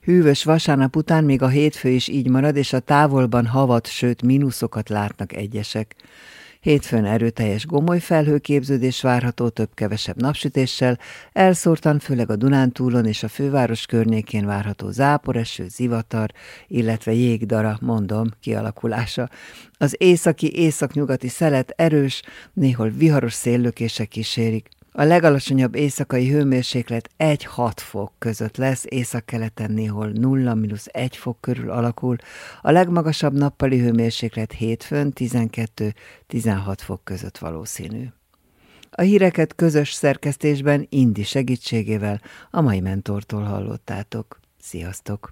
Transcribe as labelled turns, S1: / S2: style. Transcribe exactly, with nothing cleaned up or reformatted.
S1: Hűvös vasárnap után még a hétfő is így marad, és a távolban havat, sőt mínuszokat látnak egyesek. Hétfőn erőteljes gomoly felhőképződés várható több-kevesebb napsütéssel, elszórtan főleg a Dunántúlon és a főváros környékén várható záporeső, zivatar, illetve jégdara, mondom, kialakulása. Az északi északnyugati szelet erős, néhol viharos széllökések kísérik. A legalacsonyabb éjszakai hőmérséklet egy-hat fok között lesz, északkeleten néhol nulla-egy fok körül alakul, a legmagasabb nappali hőmérséklet hétfőn tizenkettő-tizenhat fok között valószínű. A híreket közös szerkesztésben Indi segítségével a mai mentortól hallottátok. Sziasztok!